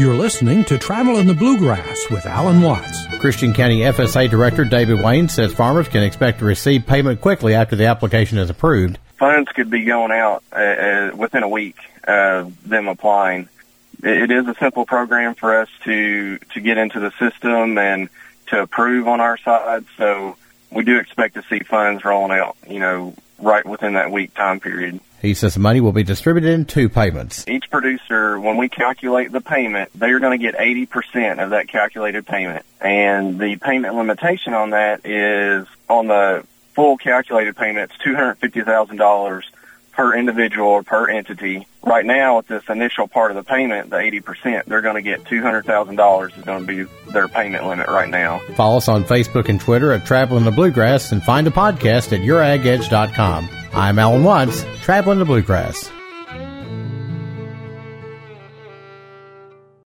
You're listening to Travel in the Bluegrass with Alan Watts. Christian County FSA Director David Wayne says farmers can expect to receive payment quickly after the application is approved. Funds could be going out within a week of them applying. It is a simple program for us to get into the system and to approve on our side, so we do expect to see funds rolling out, right within that week time period. He says the money will be distributed in 2 payments. Each producer, when we calculate the payment, they're going to get 80% of that calculated payment. And the payment limitation on that is, on the full calculated payment, it's $250,000 per individual or per entity. Right now, with this initial part of the payment, the 80%, they're going to get $200,000 is going to be their payment limit right now. Follow us on Facebook and Twitter at Traveling the Bluegrass and find a podcast at YourAgEdge.com. I'm Alan Watts, Traveling the Bluegrass.